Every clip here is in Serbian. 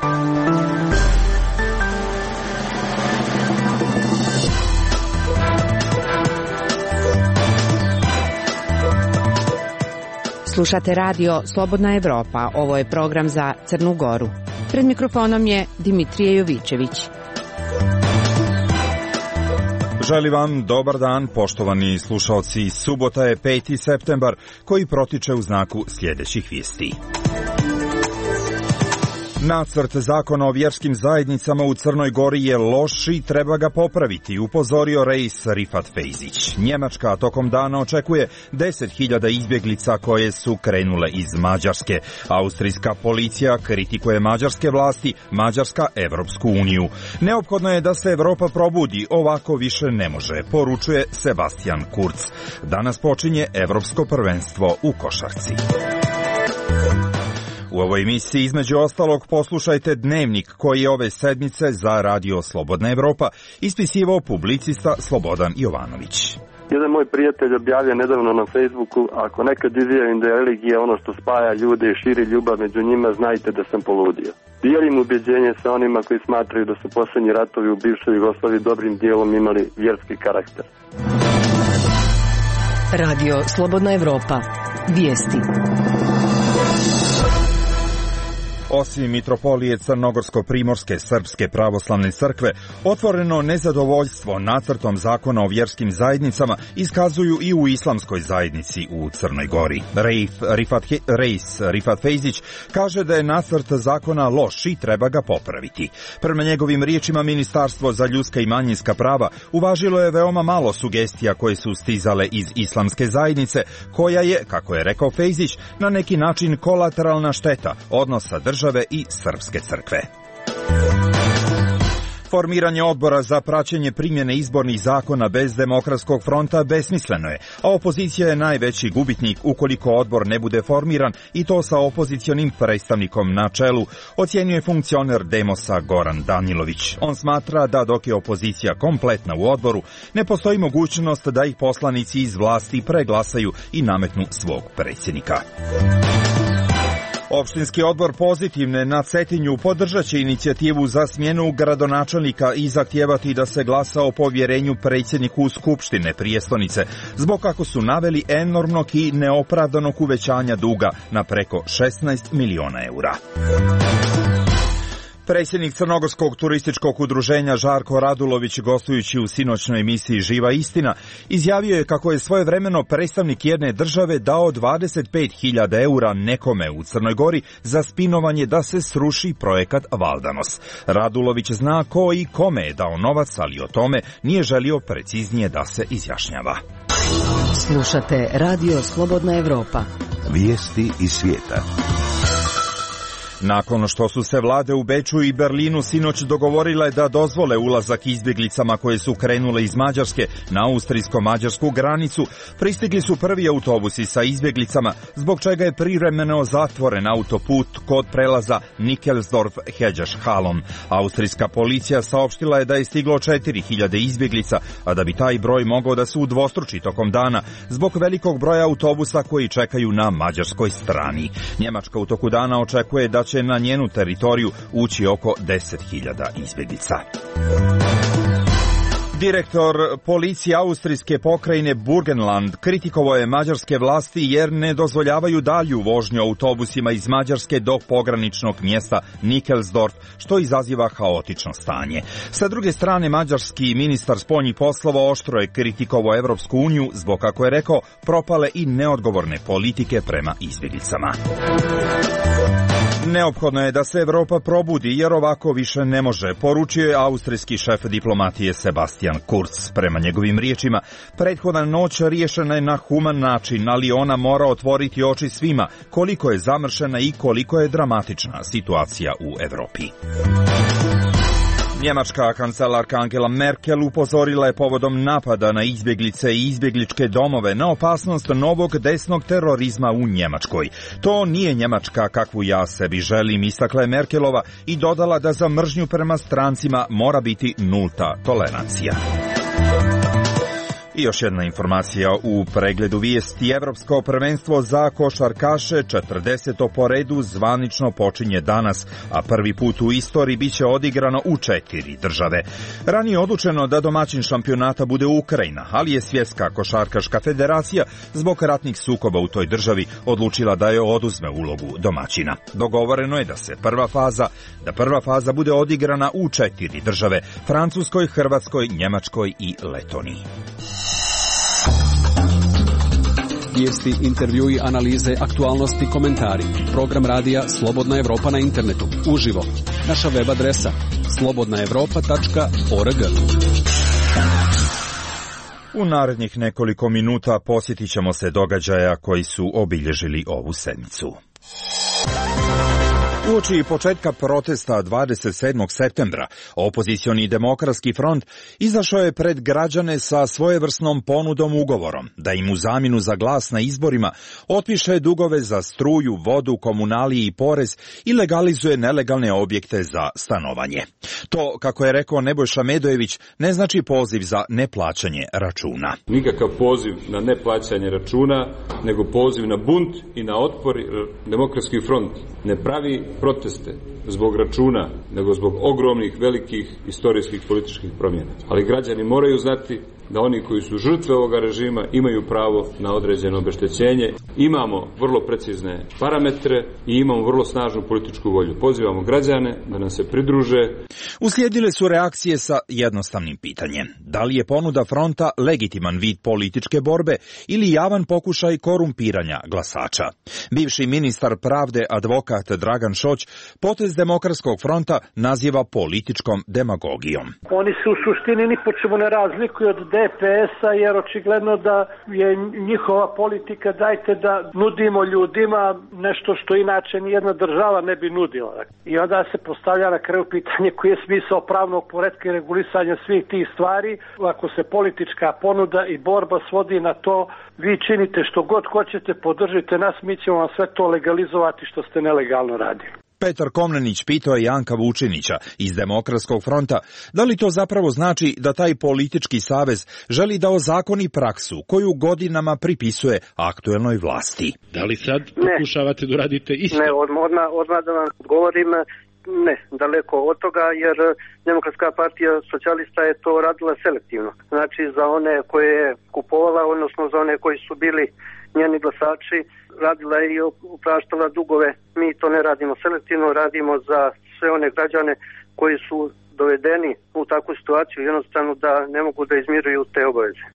Slušate radio Slobodna Evropa. Ovo je program za Crnu Goru. Pred mikrofonom je Dimitrije Jovićević. Želim vam dobar dan, poštovani slušalci. Subota je 5. septembar, koji protiče u znaku sljedećih vijesti. Nacrt zakona o vjerskim zajednicama u Crnoj Gori je loš i treba ga popraviti, upozorio Reis Rifat Fejzić. Njemačka tokom dana očekuje 10.000 izbjeglica koje su krenule iz Mađarske. Austrijska policija kritikuje mađarske vlasti, Mađarska Evropsku uniju. Neophodno je da se Evropa probudi, ovako više ne može, poručuje Sebastian Kurz. Danas počinje Evropsko prvenstvo u košarci. U ovoj emisiji između ostalog poslušajte dnevnik koji je ove sedmice za radio Slobodna Evropa ispisivao publicista Slobodan Jovanović. Jedan moj prijatelj objavio nedavno na Facebooku: ako nekad izjavim da je religija ono što spaja ljude i širi ljubav među njima, znajte da sam poludio. Dijelim ubjeđenje sa onima koji smatraju da su posljednji ratovi u bivšoj Jugoslaviji dobrim dijelom imali vjerski karakter. Radio Slobodna Evropa. Vijesti. Osim mitropolije Crnogorsko-primorske srpske pravoslavne crkve, otvoreno nezadovoljstvo nacrtom zakona o vjerskim zajednicama iskazuju i u islamskoj zajednici u Crnoj Gori. Reis Rifat Fejzić kaže da je nacrt zakona loš i treba ga popraviti. Prema njegovim riječima, Ministarstvo za ljudska i manjinska prava uvažilo je veoma malo sugestija koje su stizale iz islamske zajednice, koja je, kako je rekao Fejzić, na neki način kolateralna šteta odnosa države i srpske crkve. Formiranje odbora za praćenje primjene izbornih zakona bez Demokratskog fronta besmisleno je, a opozicija je najveći gubitnik ukoliko odbor ne bude formiran, i to sa opozicionim predstavnikom na čelu, ocjenjuje funkcioner Demosa Goran Danilović. On smatra da dok je opozicija kompletna u odboru, ne postoji mogućnost da ih poslanici iz vlasti preglasaju i nametnu svog predsjednika. Opštinski odbor Pozitivne na Cetinju podržat će inicijativu za smjenu gradonačelnika i zahtijevati da se glasa o povjerenju predsjedniku Skupštine prijestolnice, zbog, kako su naveli, enormnog i neopravdanog uvećanja duga na preko 16 miliona eura. Predsjednik Crnogorskog turističkog udruženja Žarko Radulović, gostujući u sinoćnoj emisiji Živa istina, izjavio je kako je svojevremeno predstavnik jedne države dao 25.000 eura nekome u Crnoj Gori za spinovanje da se sruši projekat Valdanos. Radulović zna ko i kome je dao novac, ali o tome nije želio preciznije da se izjašnjava. Slušate radio Slobodna Evropa. Vijesti iz svijeta. Nakon što su se vlade u Beču i Berlinu sinoć dogovorile da dozvole ulazak izbjeglicama koje su krenule iz Mađarske na austrijsko-mađarsku granicu, pristigli su prvi autobusi sa izbjeglicama, zbog čega je privremeno zatvoren autoput kod prelaza Nickelsdorf-Hedžeš-Halom. Austrijska policija saopštila je da je stiglo 4.000 izbjeglica, a da bi taj broj mogao da se udvostruči tokom dana zbog velikog broja autobusa koji čekaju na mađarskoj strani. Njemačka u toku dana očekuje da će na njenu teritoriju ući oko 10.000 izbjeglica. Direktor policije austrijske pokrajine Burgenland kritikovao je mađarske vlasti jer ne dozvoljavaju dalju vožnju autobusima iz Mađarske do pograničnog mjesta Nickelsdorf, što izaziva haotično stanje. Sa druge strane, mađarski ministar spoljnih poslova oštro je kritikovao Evropsku uniju zbog, kako je rekao, propale i neodgovorne politike prema izbjeglicama. Neophodno je da se Evropa probudi jer ovako više ne može, poručio je austrijski šef diplomatije Sebastian Kurz. Prema njegovim riječima, prethodna noć riješena je na human način, ali ona mora otvoriti oči svima koliko je zamršena i koliko je dramatična situacija u Evropi. Njemačka kancelarka Angela Merkel upozorila je povodom napada na izbjeglice i izbjegličke domove na opasnost novog desnog terorizma u Njemačkoj. To nije Njemačka kakvu ja sebi želim, istakla je Merkelova i dodala da za mržnju prema strancima mora biti nulta tolerancija. I još jedna informacija u pregledu vijesti. Evropsko prvenstvo za košarkaše 40. po redu zvanično počinje danas, a prvi put u istoriji biće odigrano u 4 države. Ranije je odlučeno da domaćin šampionata bude Ukrajina, ali je Svjetska košarkaška federacija zbog ratnih sukoba u toj državi odlučila da je oduzme ulogu domaćina. Dogovoreno je da prva faza bude odigrana u 4 države: Francuskoj, Hrvatskoj, Njemačkoj i Letoniji. Vijesti, intervjui, analize, aktualnosti, komentari. Program radija Slobodna Evropa na internetu. Uživo. Naša web adresa slobodnaevropa.org. U narednih nekoliko minuta posjetit ćemo se događaja koji su obilježili ovu sedmicu. Uoči početka protesta 27. septembra, opozicioni Demokratski front izašao je pred građane sa svojevrsnom ponudom ugovorom da im u zamjenu za glas na izborima otpiše dugove za struju, vodu, komunalije i porez i legalizuje nelegalne objekte za stanovanje. To, kako je rekao Nebojša Medojević, ne znači poziv za neplaćanje računa. Nikakav poziv na neplaćanje računa, nego poziv na bunt i na otpor. Demokratski front ne pravi proteste zbog računa, nego zbog ogromnih, velikih istorijskih političkih promjena. Ali građani moraju znati da oni koji su žrtve ovoga režima imaju pravo na određeno obeštećenje. Imamo vrlo precizne parametre i imamo vrlo snažnu političku volju. Pozivamo građane da nam se pridruže. Uslijedile su reakcije sa jednostavnim pitanjem: da li je ponuda fronta legitiman vid političke borbe ili javan pokušaj korumpiranja glasača? Bivši ministar pravde, advokat Dragan Šoć, potez Demokratskog fronta naziva političkom demagogijom. Oni se u suštini ni po čemu ne razlikuju od DPS-a, jer očigledno da je njihova politika dajte da nudimo ljudima nešto što inače nijedna država ne bi nudila. I onda se postavlja na kraju pitanje koji je smisao pravnog poretka i regulisanja svih tih stvari. Ako se politička ponuda i borba svodi na to, vi činite što god hoćete, podržite nas, mi ćemo vam sve to legalizovati što ste nelegalno radili. Petar Komnenić pitao je Janka Vučinića iz Demokratskog fronta da li to zapravo znači da taj politički savez želi da ozakoni praksu koju godinama pripisuje aktuelnoj vlasti. Da li sad pokušavate da radite isto? Ne, odmah da vam govorim, ne, daleko od toga, jer Demokratska partija socijalista je to radila selektivno. Znači za one koje je kupovala, odnosno za one koji su bili njeni glasači, radila je i opraštala dugove. Mi to ne radimo selektivno, radimo za sve one građane koji su dovedeni u takvu situaciju jednostavno da ne mogu da izmiruju te obaveze.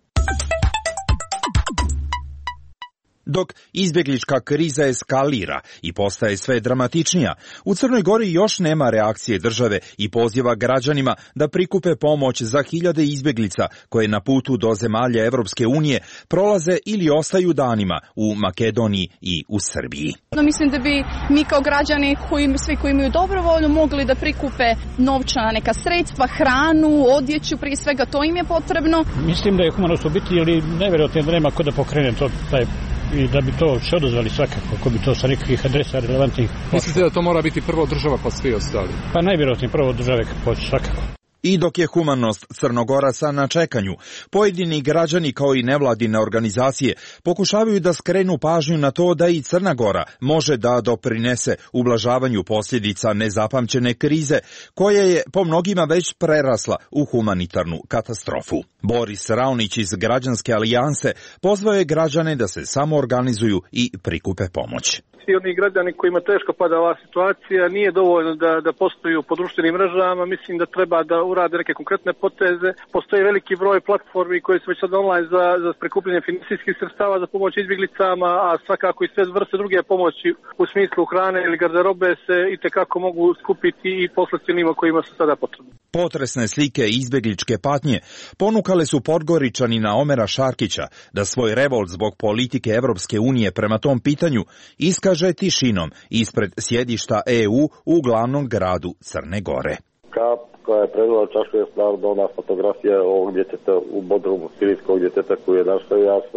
Dok izbjeglička kriza eskalira i postaje sve dramatičnija, u Crnoj Gori još nema reakcije države i poziva građanima da prikupe pomoć za hiljade izbjeglica koje na putu do zemalja Evropske unije prolaze ili ostaju danima u Makedoniji i u Srbiji. Mislim da bi mi kao građani, svi koji imaju dobrovoljno, mogli da prikupe novčana neka sredstva, hranu, odjeću, prije svega to im je potrebno. Mislim da je humanost u biti, ili nevjerojatno da nema ko da pokrene to, i da bi to se odozvali svakako, ako bi to sa nekakvih adresa relevantnih. Mislite da to mora biti prvo država pa svi ostali? Pa najvjerojatnije prvo države svakako. I dok je humanost Crnogoraca na čekanju, pojedini građani kao i nevladine organizacije pokušavaju da skrenu pažnju na to da i Crna Gora može da doprinese ublažavanju posljedica nezapamćene krize, koja je po mnogima već prerasla u humanitarnu katastrofu. Boris Raonić iz Građanske alijanse pozvao je građane da se samoorganizuju i prikupe pomoć. Svi oni građani kojima teško pada ova situacija, nije dovoljno da postoju po društvenim mrežama, mislim da treba da urade neke konkretne poteze. Postoji veliki broj platformi koje su već sad online za prikupljanje finansijskih sredstava za pomoć izbjeglicama, a svakako i sve vrste druge pomoći u smislu hrane ili garderobe se itekako mogu skupiti i poslati onima kojima su sada potrebni. Potresne slike izbjegličke patnje ponukale su Podgoričanina Omera Šarkića da svoj revolt zbog politike Evropske unije prema tom pitanju iskaže tišinom ispred sjedišta EU u glavnom gradu Crne Gore. Kap koja je predala čašu je stvarno ona fotografija ovog djeteta u Bodrumu, sirijskog djeteta koju je našao. Ja sam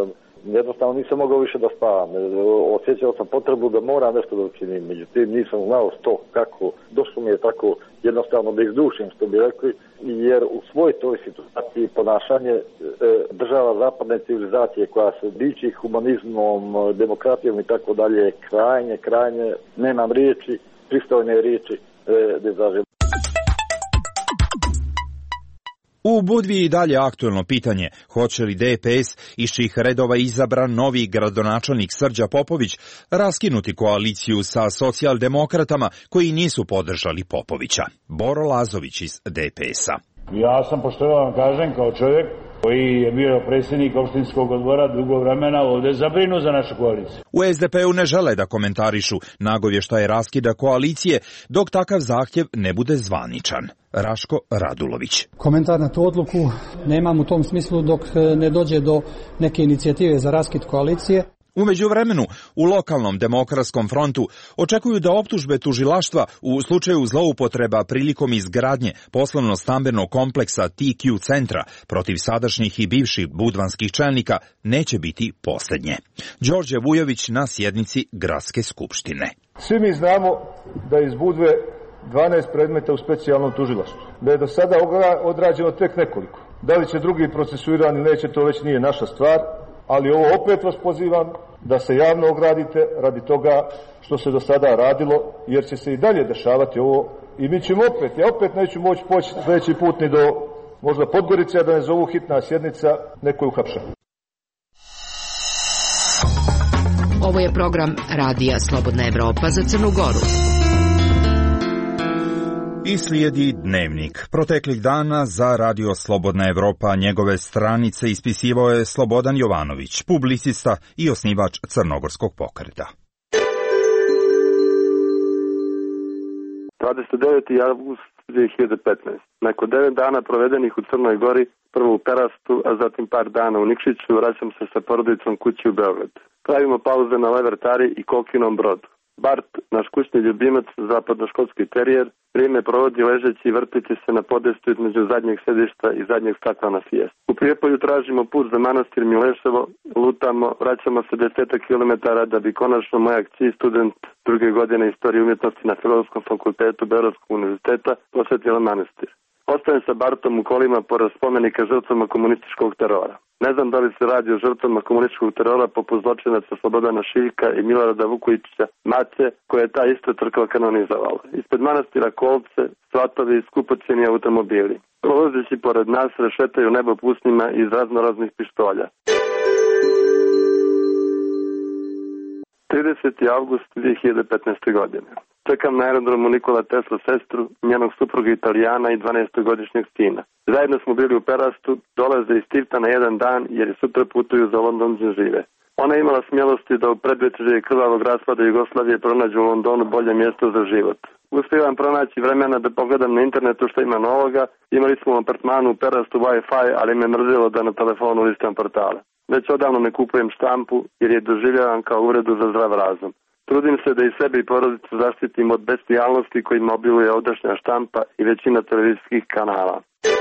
jednostavno nisam mogao više da spavam. Osjećao sam potrebu da moram nešto da učinim, međutim nisam znao što, kako. Došlo mi je tako jednostavno da izdušim, što bi rekli, jer u svoj toj situaciji ponašanje država zapadne civilizacije koja se diči humanizmom, demokratijom i tako dalje, krajnje, nemam riječi, pristojne riječi da izražem. U Budvi i dalje aktuelno pitanje, hoće li DPS, iz čijih redova izabran novi gradonačelnik Srđa Popović, raskinuti koaliciju sa socijaldemokratama koji nisu podržali Popovića. Boro Lazović iz DPS-a. Ja sam, pošto vam kažem, kao čovjek koji je bio predsjednik opštinskog odbora dugo vremena, ovdje zabrinu za našu koaliciju. U SDP-u ne žele da komentarišu nagovještaje raskida koalicije dok takav zahtjev ne bude zvaničan. Raško Radulović. Komentar na tu odluku nemam u tom smislu dok ne dođe do neke inicijative za raskid koalicije. U međuvremenu, u lokalnom demokratskom frontu očekuju da optužbe tužilaštva u slučaju zloupotreba prilikom izgradnje poslovno-stambenog kompleksa TQ centra protiv sadašnjih i bivših budvanskih čelnika neće biti posljednje. Đorđe Vujović na sjednici Gradske skupštine. Svi mi znamo da iz Budve 12 predmeta u specijalnom tužilaštvu. Da je do sada odrađeno tek nekoliko. Da li će drugi procesuirani ili neće, to već nije naša stvar. Ali ovo opet vas pozivam da se javno ogradite radi toga što se do sada radilo, jer će se i dalje dešavati ovo. I mi ćemo ja opet neću moći poći sljedeći put ni do možda Podgorice, a da ne zovu hitna sjednica, neko je uhapšen. Ovo je program Radija Slobodna Evropa za Crnu Goru. I slijedi Dnevnik. Proteklih dana za Radio Slobodna Evropa njegove stranice ispisivao je Slobodan Jovanović, publicista i osnivač Crnogorskog pokreta. 29. avgust 2015. Nakon 9 dana provedenih u Crnoj Gori, prvo u Perastu, a zatim par dana u Nikšiću, vraćam se sa porodicom kući u Beograd. Pravimo pauze na Levertari i Kokinom Brodu. Bart, naš kućni ljubimac, zapadnoškolski terijer, vrijeme provodi ležeći i vrteći se na podestu između zadnjeg sedišta i zadnjeg stakla na Fijestu. U Prijepolju tražimo put za manastir Mileševo, lutamo, vraćamo se 10 kilometara da bi konačno moja kći, student druge godine istorije umjetnosti na Filozofskom fakultetu Beogradskog univerziteta, posvetila manastir. Ostajem sa Bartom u kolima pored spomenika žrtvama komunističkog terora. Ne znam da li se radi o žrtvama komunističkog terora poput zločinaca Slobodana Šiljka i Milorada Vukojičića Mace, koje je ta ista crkva kanonizovala. Ispred manastira kolce, svatovi i skupocjeni automobili. Prolazeći pored nas rešetaju nebo pusnjima iz raznoraznih pištolja. 30. avgust 2015. godine. Čekam na aerodromu Nikola Tesla sestru, njenog supruga Italijana i 12-godišnjeg sina. Zajedno smo bili u Perastu, dolaze iz Tifta na jedan dan jer je sutra putuju za London gdje žive. Ona je imala smjelosti da u predvečerje krvavog raspada Jugoslavije pronađu u Londonu bolje mjesto za život. Uspijevam pronaći vremena da pogledam na internetu što ima novoga. Imali smo u apartmanu u Perastu Wi-Fi, ali me mrzilo da na telefonu listam portale. Već odavno ne kupujem štampu jer je doživljavam kao uvredu za zdrav razum. Trudim se da i sebe i porodicu zaštitim od bestijalnosti kojima obiluje ovdašnja štampa i većina televizijskih kanala.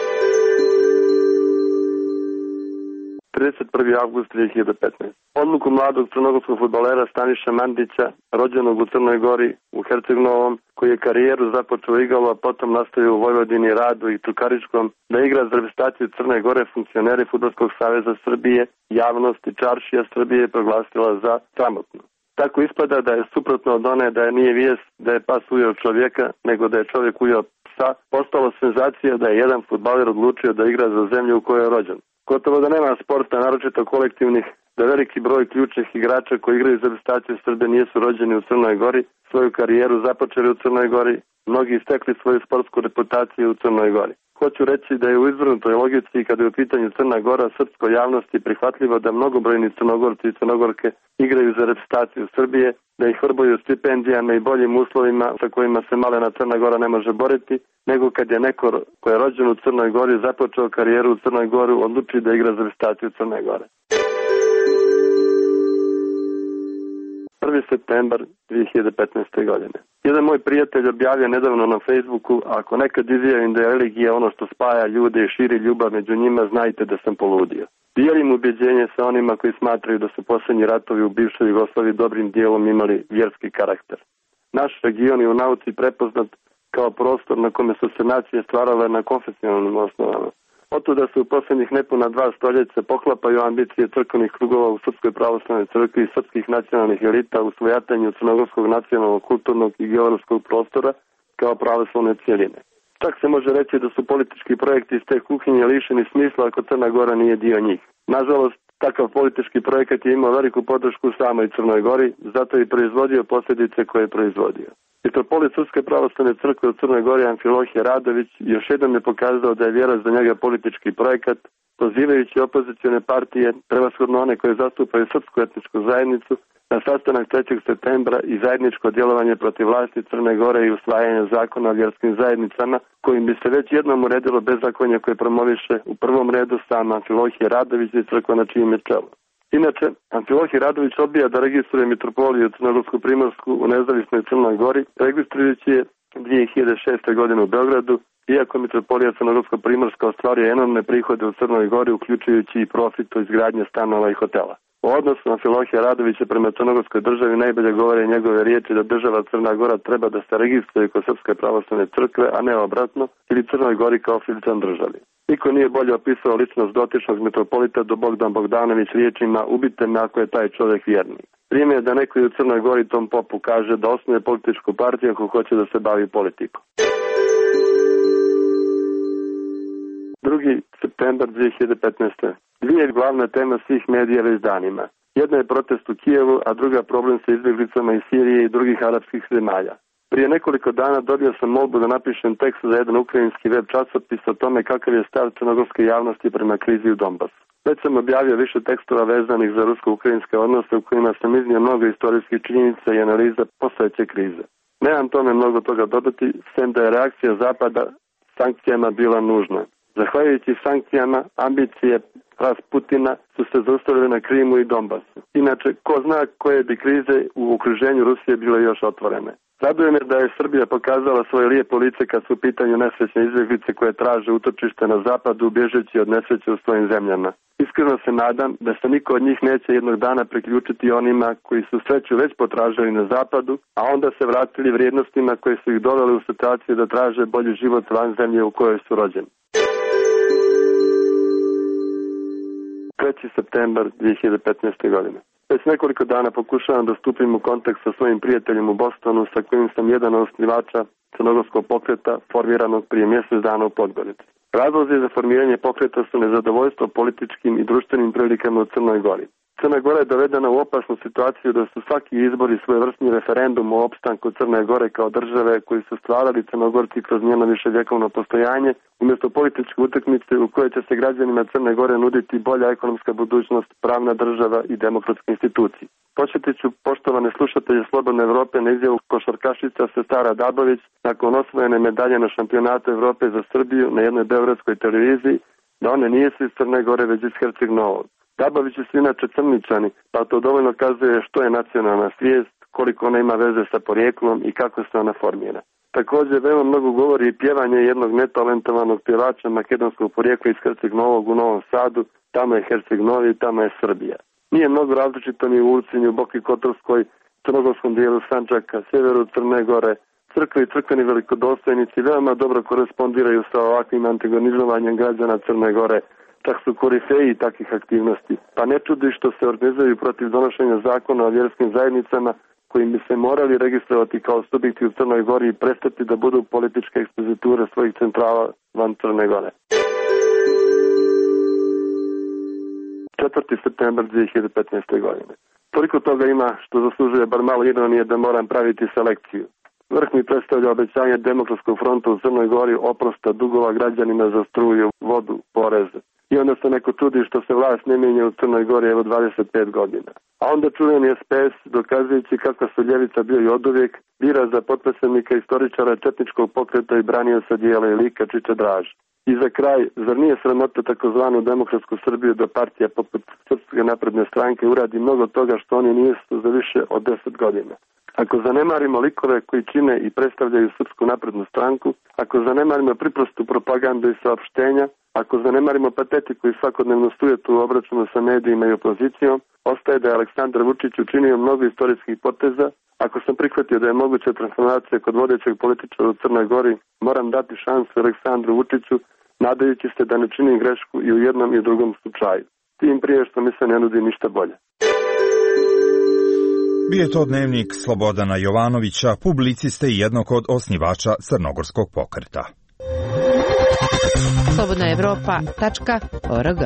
31. avgust 2015. Odluku mladog crnogorskog fudbalera Staniša Mandića, rođenog u Crnoj Gori, u Herceg-Novom, koji je karijeru započeo u Igalu, a potom nastavio u Vojvodini, Radu i Čukaričkom, da igra za reprezentaciju Crne Gore, funkcioneri Fudbalskog saveza Srbije, javnost i čaršija Srbije proglasila za sramotnu. Tako ispada da je suprotno od one da je nije vijest da je pas ujeo čovjeka, nego da je čovjek ujeo psa, postalo senzacija da je jedan fudbaler odlučio da igra za zemlju u kojoj je rođen. Gotovo da nema sporta, naročito kolektivnih, da veliki broj ključnih igrača koji igraju za reprezentaciju Srbije nisu rođeni u Crnoj Gori, svoju karijeru započeli u Crnoj Gori, mnogi istekli svoju sportsku reputaciju u Crnoj Gori. Hoću reći da je u izvrnutoj logici kada je u pitanju Crna Gora srpskoj javnosti prihvatljivo da mnogobrojni Crnogorci i Crnogorke igraju za reprezentaciju Srbije, da ih vrbuju stipendijama i boljim uslovima sa kojima se malena Crna Gora ne može boriti, nego kad je neko ko je rođen u Crnoj Gori započeo karijeru u Crnoj Gori odluči da igra za reprezentaciju Crne Gore. 1. septembar 2015. godine. Jedan moj prijatelj objavio nedavno na Facebooku: ako nekad izjavim da je religija ono što spaja ljude i širi ljubav među njima, znajte da sam poludio. Dijelim ubjeđenje sa onima koji smatraju da su posljednji ratovi u bivšoj Jugoslaviji dobrim dijelom imali vjerski karakter. Naš region je u nauci prepoznat kao prostor na kome su se nacije stvarale na konfesionalnim osnovama. Otuda se u posljednjih nepuna 2 stoljeća poklapaju ambicije crkvenih krugova u Srpskoj pravoslavnoj crkvi i srpskih nacionalnih elita u svojatanju crnogorskog nacionalnog, kulturnog i geografskog prostora kao pravoslavne cijeline. Čak se može reći da su politički projekti iz te kuhinje lišeni smisla ako Crna Gora nije dio njih. Nažalost, takav politički projekat je imao veliku podršku u samoj Crnoj Gori, zato je proizvodio posljedice koje je proizvodio. Mitropolit Srpske pravoslavne crkve u Crnoj Gori Amfilohije Radović još jednom je pokazao da je vjera za njega politički projekat, pozivajući opozicione partije, prevashodno one koje zastupaju srpsku etničku zajednicu, na sastanak 3. septembra i zajedničko djelovanje protiv vlasti Crne Gore i usvajanje zakona o vjerskim zajednicama, kojim bi se već jednom uredilo bezakonje koje promoviše u prvom redu sam Amfilohije Radović i crkva na čijem je čelu. Inače, Amfilohije Radović odbija da registruje mitropoliju Crnogorsko-Primorsku u nezavisnoj Crnoj Gori, registrujući je 2006. godine u Beogradu, iako mitropolija Crnogorsko-Primorska ostvaruje enormne prihode u Crnoj Gori, uključujući i profit od izgradnje stanova i hotela. U odnosu Amfilohija Radovića prema Crnogorskoj državi najbolje govore njegove riječi da država Crna Gora treba da se registruje kod Srpske pravoslavne crkve, a ne obratno, ili Crnoj Gori kao filican državi. Niko nije bolje opisao ličnost dotičnog mitropolita do Bogdan Bogdanović riječima: ubite me ako je taj čovjek vjernik. Vrijeme je da neko u Crnoj Gori tom popu kaže da osnuje političku partiju ako hoće da se bavi politikom. 2. septembar 2015. Dvije glavne teme svih medija već danima. Jedna je protest u Kijevu, a druga problem sa izbjeglicama iz Sirije i drugih arapskih zemalja. Prije nekoliko dana dobio sam molbu da napišem tekst za jedan ukrajinski web časopis o tome kakav je stav crnogorske javnosti prema krizi u Donbasu. Već sam objavio više tekstova vezanih za rusko-ukrajinske odnose u kojima sam iznio mnogo istorijskih činjenica i analiza postojeće krize. Nemam tome mnogo toga dodati, sem da je reakcija Zapada sankcijama bila nužna. Zahvaljujući sankcijama, ambicije Rasputina su se zaustavile na Krimu i Donbasu. Inače, ko zna koje bi krize u okruženju Rusije bile još otvorene. Raduje me da je Srbija pokazala svoje lijepo lice kad su u pitanju nesrećne izbjeglice koje traže utočište na zapadu, bježeći od nesreće u svojim zemljama. Iskreno se nadam da se niko od njih neće jednog dana priključiti onima koji su sreću već potražili na zapadu, a onda se vratili vrijednostima koje su ih doveli u situaciju da traže bolji život van zemlje u kojoj su rođeni. 3. septembar 2015. godine. Već nekoliko dana pokušavam da stupim u kontakt sa svojim prijateljem u Bostonu, sa kojim sam jedan od osnivača crnogorskog pokreta formiranog prije mjesec dana u Podgorici. Razlozi za formiranje pokreta su nezadovoljstvo političkim i društvenim prilikama u Crnoj Gori. Crna Gora je dovedena u opasnu situaciju da su svaki izbori svojevrsni referendum o opstanku Crne Gore kao države koji su stvarali Crnogorci kroz njeno viševjekovno postojanje, umjesto političke utakmice u kojoj će se građanima Crne Gore nuditi bolja ekonomska budućnost, pravna država i demokratske institucije. Podsjetit ću poštovane slušatelje Slobodne Evrope na izjavu košarkašica Sestara Dabović nakon osvojene medalje na šampionatu Evrope za Srbiju na jednoj beogradskoj televiziji, da one nisu iz Crne Gore već iz Herceg Novog. Dabovići su inače crničani, pa to dovoljno kazuje što je nacionalna svijest, koliko ona ima veze sa porijeklom i kako se ona formira. Također veoma mnogo govori i pjevanje jednog netalentovanog pjevača makedonskog porijekla iz Herceg Novog u Novom Sadu, tamo je Herceg Novi, tamo je Srbija. Nije mnogo različito ni u Ulcinju, u Boki Kotorskoj, crnogorskom dijelu Sandžaka, sjeveru Crne Gore. Crkve i crkveni velikodostojnici veoma dobro korespondiraju sa ovakvim antagonizovanjem građana Crne Gore. Čak su korifeji takvih aktivnosti, pa ne čudi što se organizuju protiv donošenja zakona o vjerskim zajednicama kojim bi se morali registrovati kao subjekti u Crnoj Gori i prestati da budu političke ekspoziture svojih centrala van Crne Gore. 4. septembar 2015. godine. Toliko toga ima što zaslužuje bar malo ironije da moram praviti selekciju. Vrh mi predstavlja obećanje Demokratskog fronta u Crnoj Gori oprosta dugova građanima za struju, vodu, poreze. I onda se neko čudi što se vlast ne mijenja u Crnoj Gori evo 25 godina. A onda čujem je SPS dokazujući kako su ljevica bio i oduvijek, bira za potpredsjednika istoričara četničkog pokreta i branioca dijela i lika Čiče Draž. I za kraj, zar nije sramota takozvanu demokratsku Srbiju da partija poput Srpske napredne stranke uradi mnogo toga što oni nisu za više od 10 godina? ako zanemarimo likove koji čine i predstavljaju Srpsku naprednu stranku, ako zanemarimo priprostu propagandu i saopštenja, ako zanemarimo patetiku i svakodnevno sujetu u obračunu sa medijima i opozicijom, ostaje da je Aleksandar Vučić učinio mnogo istorijskih poteza. Ako sam prihvatio da je moguća transformacija kod vodećeg političara u Crnoj Gori, moram dati šansu Aleksandru Vučiću, nadajući se da ne činim grešku i u jednom i u drugom slučaju. Tim prije što mi se ne nudi ništa bolje. Bio je to dnevnik Slobodana Jovanovića, publiciste i jednog od osnivača Crnogorskog pokreta. slobodnaevropa.org.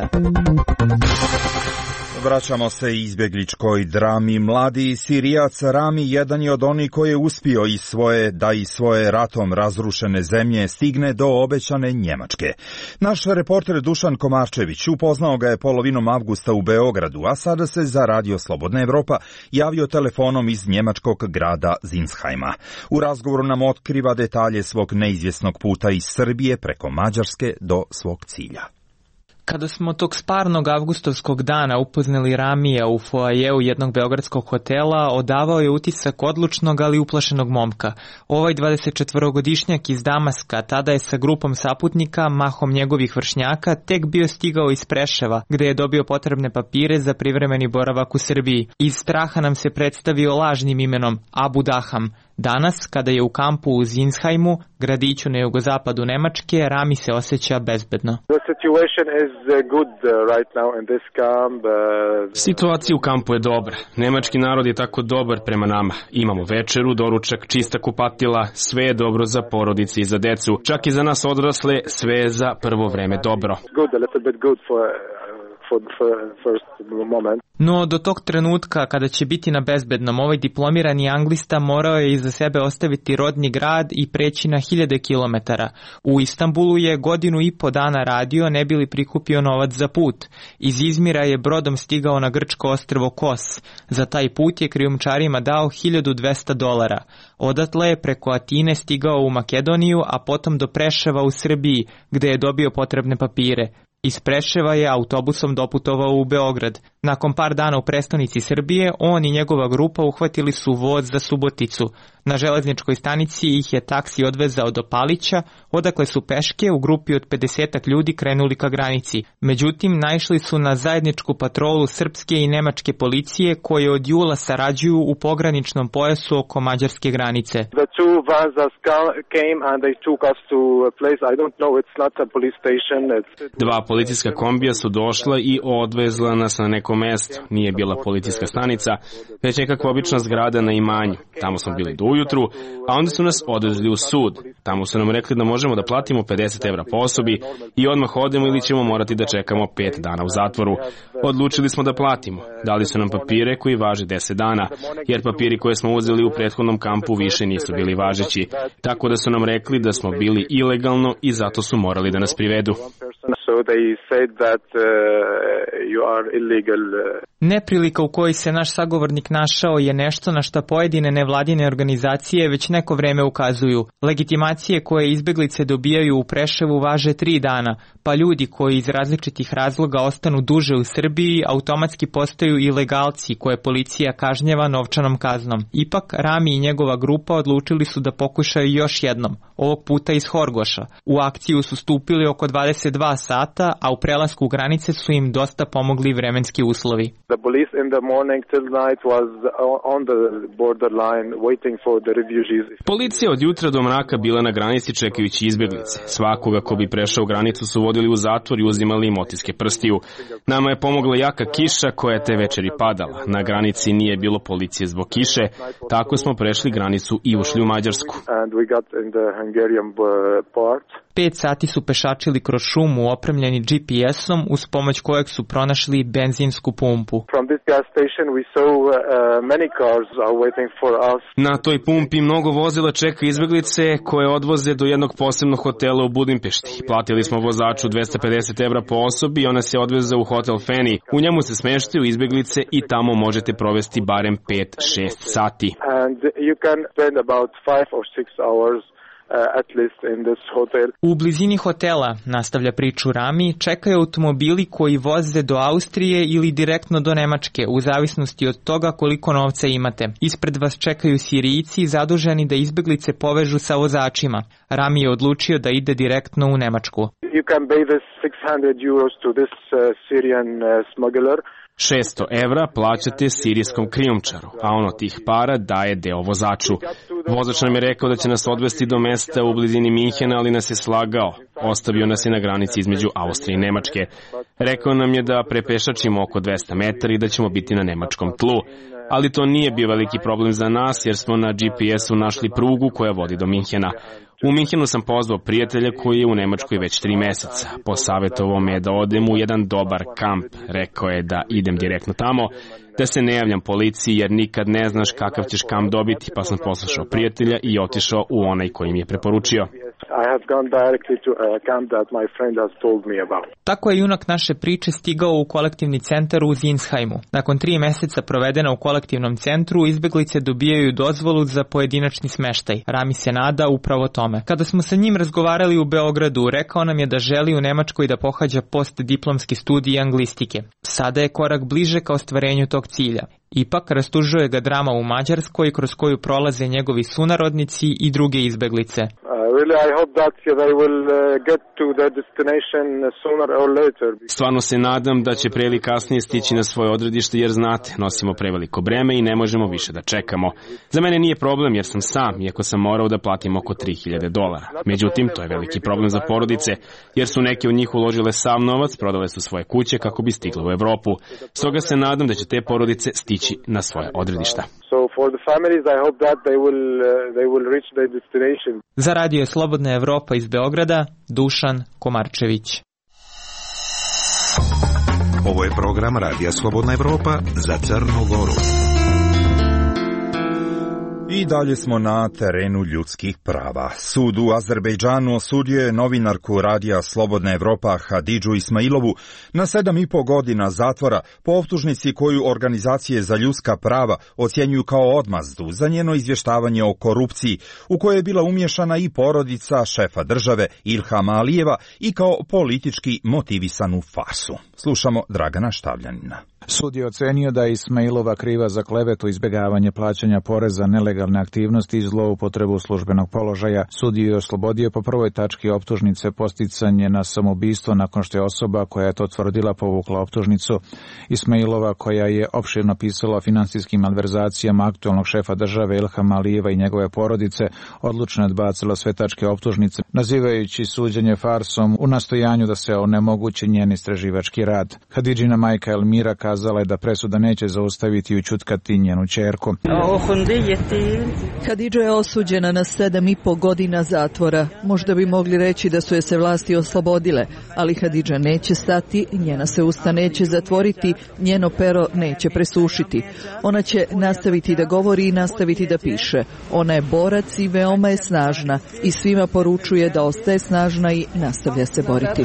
Vraćamo se izbjegličkoj drami. Mladi Sirijac Rami jedan je od onih koji je uspio iz svoje ratom razrušene zemlje stigne do obećane Njemačke. Naš reporter Dušan Komarčević upoznao ga je polovinom avgusta u Beogradu, a sada se za Radio Slobodna Evropa javio telefonom iz njemačkog grada Zinshajma. U razgovoru nam otkriva detalje svog neizvjesnog puta iz Srbije preko Mađarske do svog cilja. Kada smo tog sparnog avgustovskog dana upoznali Ramija u foajeu jednog beogradskog hotela, odavao je utisak odlučnog, ali uplašenog momka. Ovaj 24-godišnjak iz Damaska tada je sa grupom saputnika, mahom njegovih vršnjaka, tek bio stigao iz Preševa, gde je dobio potrebne papire za privremeni boravak u Srbiji. Iz straha nam se predstavio lažnim imenom Abu Daham. Danas, kada je u kampu u Zinshajmu, gradiću na jugozapadu Nemačke, Rami se osjeća bezbedno. Situacija u kampu je dobra. Nemački narod je tako dobar prema nama. Imamo večeru, doručak, čista kupatila, sve je dobro za porodice i za decu. Čak i za nas odrasle, sve je za prvo vreme dobro. No, do tog trenutka, kada će biti na bezbednom, ovaj diplomirani anglista morao je iza sebe ostaviti rodni grad i preći na 1000 kilometara. U Istanbulu je 1,5 godinu dana radio, ne bi li prikupio novac za put. Iz Izmira je brodom stigao na grčko ostrvo Kos. Za taj put je krijumčarima dao $1200. Odatle je preko Atine stigao u Makedoniju, a potom do Preševa u Srbiji, gde je dobio potrebne papire. Iz Preševa je autobusom doputovao u Beograd. Nakon par dana u prestonici Srbije, on i njegova grupa uhvatili su voz za Suboticu. Na železničkoj stanici ih je taksi odvezao do Palića, odakle su peške u grupi od 50 ljudi krenuli ka granici. Međutim, naišli su na zajedničku patrolu srpske i nemačke policije koje od jula sarađuju u pograničnom pojasu oko mađarske granice. Dva policijska kombija su došla i odvezla nas na neko mesto. Nije bila policijska stanica, već nekakva obična zgrada na imanju. Tamo smo bili do ujutru, a onda su nas odvezli u sud. Tamo su nam rekli da možemo da platimo €50 po osobi i odmah odemo ili ćemo morati da čekamo 5 dana u zatvoru. Odlučili smo da platimo. Dali su nam papire koji važe 10 dana, jer papiri koje smo uzeli u prethodnom kampu više nisu bili važeći. Tako da su nam rekli da smo bili ilegalno i zato su morali da nas privedu. Neprilika u kojoj se naš sagovornik našao je nešto na šta pojedine nevladine organizacije već neko vreme ukazuju. Legitimacije koje izbeglice dobijaju u Preševu važe 3 dana, pa ljudi koji iz različitih razloga ostanu duže u Srbiji automatski postaju ilegalci koje policija kažnjava novčanom kaznom. Ipak, Rami i njegova grupa odlučili su da pokušaju još jednom, ovog puta iz Horgoša. U akciju su stupili oko 22 sata, a u prelasku granice su im dosta pomogli vremenski uslovi. Policija od jutra do mraka bila na granici čekajući izbjeglice. Svakoga ko bi prešao granicu su vodili u zatvor i uzimali im otiske prstiju. Nama je pomogla jaka kiša koja je te večeri padala. Na granici nije bilo policije zbog kiše, tako smo prešli granicu i ušli u Mađarsku. 5 sati su pešačili kroz šumu opremljeni GPS-om uz pomoć kojeg su pronašli benzinsku pumpu. Na toj pumpi mnogo vozila čeka izbeglice koje odvoze do jednog posebnog hotela u Budimpešti. Platili smo vozaču €250 po osobi i ona se odveza u hotel Feni. U njemu se smeštaju izbeglice i tamo možete provesti barem 5-6 sati. U blizini hotela, nastavlja priču Rami, čekaju automobili koji voze do Austrije ili direktno do Nemačke, u zavisnosti od toga koliko novca imate. Ispred vas čekaju Sirijci zaduženi da izbeglice povežu sa vozačima. Rami je odlučio da ide direktno u Nemačku. You can pay this 600 euros to this Syrian smuggler. 600 evra plaćate sirijskom krijumčaru, a on od tih para daje deo vozaču. Vozač nam je rekao da će nas odvesti do mesta u blizini Minhena, ali nas je slagao. Ostavio nas je na granici između Austrije i Nemačke. Rekao nam je da prepešačimo oko 200 metara i da ćemo biti na nemačkom tlu. Ali to nije bio veliki problem za nas jer smo na GPS-u našli prugu koja vodi do Minhena. U Minhenu sam pozvao prijatelja koji je u Nemačkoj već 3 meseca. Posavjetovao me da odem u jedan dobar kamp. Rekao je da idem direktno tamo, da se ne javljam policiji jer nikad ne znaš kakav ćeš kamp dobiti, pa sam poslušao prijatelja i otišao u onaj koji mi je preporučio. Tako je junak naše priče stigao u kolektivni centar u Zinsheimu. Nakon 3 meseca provedena u kolektivnom centru, izbeglice dobijaju dozvolu za pojedinačni smeštaj. Rami se nada upravo tome. Kada smo sa njim razgovarali u Beogradu, rekao nam je da želi u Nemačkoj da pohađa postdiplomski studij anglistike. Sada je korak bliže ka ostvarenju tog cilja. Ipak rastužuje ga drama u Mađarskoj kroz koju prolaze njegovi sunarodnici i druge izbeglice. Stvarno se nadam da će pre ili kasnije stići na svoje odredište jer znate, nosimo preveliko breme i ne možemo više da čekamo. Za mene nije problem jer sam sam, iako sam morao da platim oko $3.000. Međutim, to je veliki problem za porodice jer su neke od njih uložile sav novac, prodale su svoje kuće kako bi stigle u Evropu. Stoga se nadam da će te porodice stići na svoje odredišta. Za radio Slobodna Evropa iz Beograda, Dušan Komarčević. Ovo je program Radija Slobodna Evropa za Crnu Goru. I dalje smo na terenu ljudskih prava. Sud u Azerbejdžanu osudio je novinarku Radija Slobodna Evropa Hadidžu Ismailovu na 7,5 godina zatvora po optužnici koju organizacije za ljudska prava ocjenjuju kao odmazdu za njeno izvještavanje o korupciji u kojoj je bila umješana i porodica šefa države Ilhama Alijeva i kao politički motivisanu farsu. Slušamo Dragana Štavljanina. Sud je ocenio da je Ismailova kriva za klevetu, izbjegavanje plaćanja poreza, nelegalne aktivnosti i zloupotrebu službenog položaja. Sud je oslobodio po prvoj tački optužnice posticanje na samoubistvo nakon što je osoba koja je to tvrdila povukla optužnicu. Ismailova, koja je opširno pisala o finansijskim malverzacijama aktualnog šefa države Ilhama Alijeva i njegove porodice, odlučno je odbacila sve tačke optužnice, nazivajući suđenje farsom u nastojanju da se onemogući njen istraživački rad. Hadidžina majka Elmira kazala je da presuda neće zaustaviti i ućutkati njenu ćerku. Hadidža je osuđena na 7,5 godina zatvora. Možda bi mogli reći da su je se vlasti oslobodile, ali Hadidža neće stati, njena se usta neće zatvoriti, njeno pero neće presušiti. Ona će nastaviti da govori i nastaviti da piše. Ona je borac i veoma je snažna i svima poručuje da ostaje snažna i nastavlja se boriti.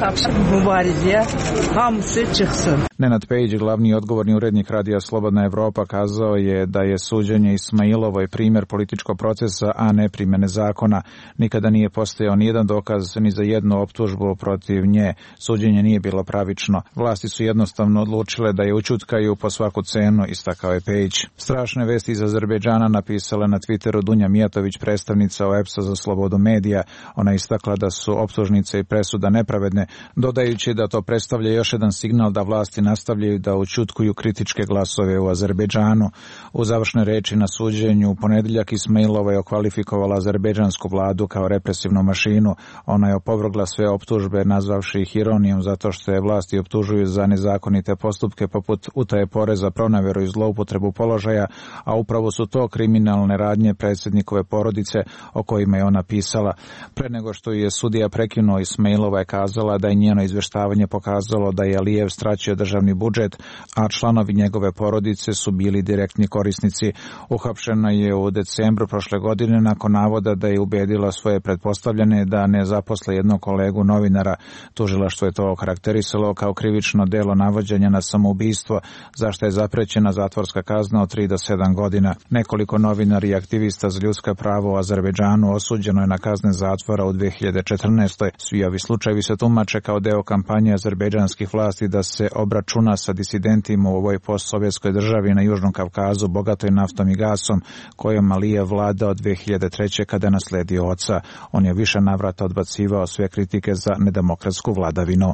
Nenad Pejić, glavni odgovorni urednik Radija Slobodna Evropa, kazao je da je suđenje Ismailovoj primjer političkog procesa, a ne primjene zakona. Nikada nije postojao nijedan dokaz ni za jednu optužbu protiv nje. Suđenje nije bilo pravično. Vlasti su jednostavno odlučile da je ućutkaju po svaku cenu, istakao je Pejić. Strašne vesti iz Azerbejdžana napisala na Twitteru Dunja Mijatović, predstavnica OEBS-a za slobodu medija. Ona istakla da su optužnice i presuda nepravedne, dodajući da to predstavlja još jedan signal da vlasti nastavljaju da ućutkuju kritičke glasove u Azerbejdžanu. U završnoj reči na suđenju u ponedjeljak Ismailova je okvalifikovala azerbejdžansku vladu kao represivnu mašinu. Ona je opovrgla sve optužbe, nazvavši ih ironijom zato što je vlasti optužuju za nezakonite postupke poput utaje poreza, pronaveru i zloupotrebu položaja, a upravo su to kriminalne radnje predsjednikove porodice o kojima je ona pisala. Pre nego što je sudija prekinuo, Ismailova je kazala da je njeno izvještavanje pokazalo da je Alijev straćio državni budžet, a članovi njegove porodice su bili direktni korisnici. Uhapšena je u decembru prošle godine nakon navoda da je ubedila svoje pretpostavljene da ne zaposle jednog kolegu novinara. Tužilaštvo je to okarakterisalo kao krivično delo navođenja na samoubistvo, za što je zaprećena zatvorska kazna od 3 do 7 godina. Nekoliko novinara i aktivista za ljudska prava u Azerbejdžanu osuđeno je na kazne zatvora u 2014. Svi ovi slučajevi se tumače kao deo kampanje azerbejdžanskih vlasti da se obračuna sa disidentima u ovoj postsovjetskoj državi na Južnom Kavkazu, bogatoj naftom i gasom, kojom Alijev vlada od 2003. kada je nasledio oca. On je više navrata odbacivao sve kritike za nedemokratsku vladavinu.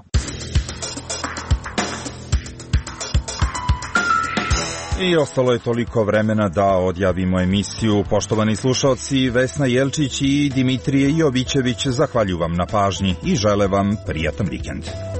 I ostalo je toliko vremena da odjavimo emisiju. Poštovani slušalci, Vesna Jelčić i Dimitrije Jovićević zahvaljuju vam na pažnji i žele vam prijatan vikend.